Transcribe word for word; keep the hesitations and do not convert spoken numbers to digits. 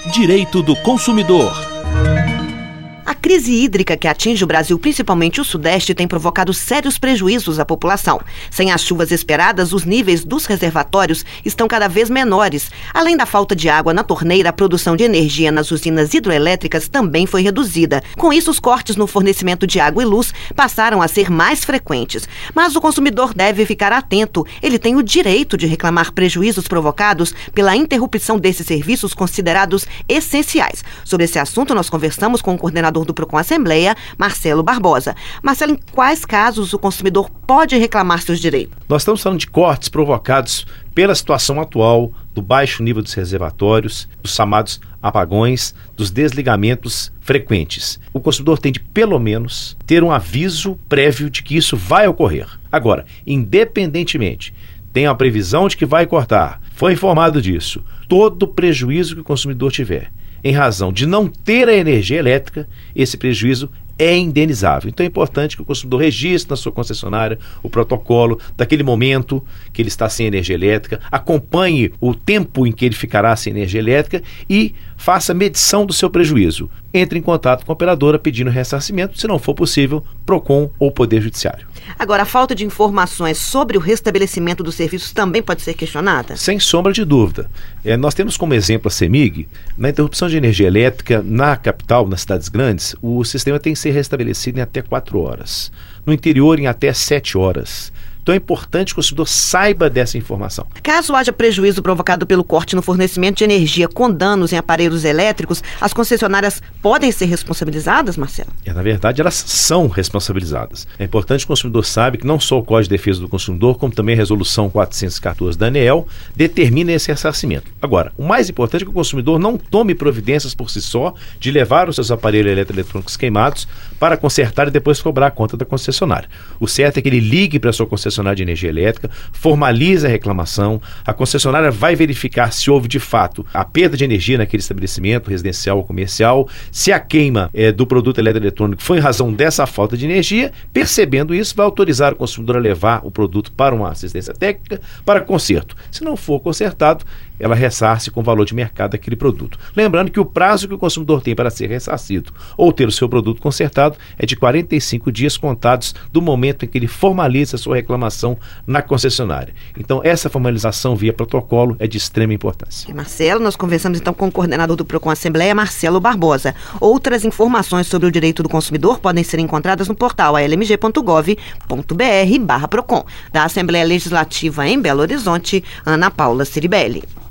Direito do Consumidor. A crise hídrica que atinge o Brasil, principalmente o Sudeste, tem provocado sérios prejuízos à população. Sem as chuvas esperadas, os níveis dos reservatórios estão cada vez menores. Além da falta de água na torneira, a produção de energia nas usinas hidroelétricas também foi reduzida. Com isso, os cortes no fornecimento de água e luz passaram a ser mais frequentes. Mas o consumidor deve ficar atento. Ele tem o direito de reclamar prejuízos provocados pela interrupção desses serviços considerados essenciais. Sobre esse assunto, nós conversamos com o coordenador do Procon Assembleia, Marcelo Barbosa. Marcelo, em quais casos o consumidor pode reclamar seus direitos? Nós estamos falando de cortes provocados pela situação atual do baixo nível dos reservatórios, dos chamados apagões, dos desligamentos frequentes. O consumidor tem de, pelo menos, ter um aviso prévio de que isso vai ocorrer. Agora, independentemente, tem a previsão de que vai cortar, foi informado disso, todo prejuízo que o consumidor tiver, em razão de não ter a energia elétrica, esse prejuízo é indenizável. Então é importante que o consumidor registre na sua concessionária o protocolo daquele momento que ele está sem energia elétrica, acompanhe o tempo em que ele ficará sem energia elétrica e faça medição do seu prejuízo. Entre em contato com a operadora pedindo ressarcimento, se não for possível, Procon ou Poder Judiciário. Agora, a falta de informações sobre o restabelecimento dos serviços também pode ser questionada? Sem sombra de dúvida. É, nós temos como exemplo a CEMIG. Na interrupção de energia elétrica na capital, nas cidades grandes, o sistema tem que ser restabelecido em até quatro horas. No interior, em até sete horas. Então é importante que o consumidor saiba dessa informação. Caso haja prejuízo provocado pelo corte no fornecimento de energia com danos em aparelhos elétricos, as concessionárias podem ser responsabilizadas, Marcelo? É, na verdade, elas são responsabilizadas. É importante que o consumidor saiba que não só o Código de Defesa do Consumidor, como também a Resolução quatrocentos e quatorze da ANEEL, determina esse ressarcimento. Agora, o mais importante é que o consumidor não tome providências por si só de levar os seus aparelhos eletroeletrônicos queimados para consertar e depois cobrar a conta da concessionária. O certo é que ele ligue para a sua concessionária de energia elétrica, formaliza a reclamação, a concessionária vai verificar se houve de fato a perda de energia naquele estabelecimento residencial ou comercial, se a queima é, do produto eletroeletrônico foi em razão dessa falta de energia. Percebendo isso, vai autorizar o consumidor a levar o produto para uma assistência técnica para conserto. Se não for consertado, ela ressarce com o valor de mercado daquele produto. Lembrando que o prazo que o consumidor tem para ser ressarcido ou ter o seu produto consertado é de quarenta e cinco dias contados do momento em que ele formaliza a sua reclamação na concessionária. Então, essa formalização via protocolo é de extrema importância. Marcelo, nós conversamos então com o coordenador do Procon Assembleia, Marcelo Barbosa. Outras informações sobre o direito do consumidor podem ser encontradas no portal a l m g ponto gov ponto b r barra Procon. Da Assembleia Legislativa em Belo Horizonte, Ana Paula Ciribelli.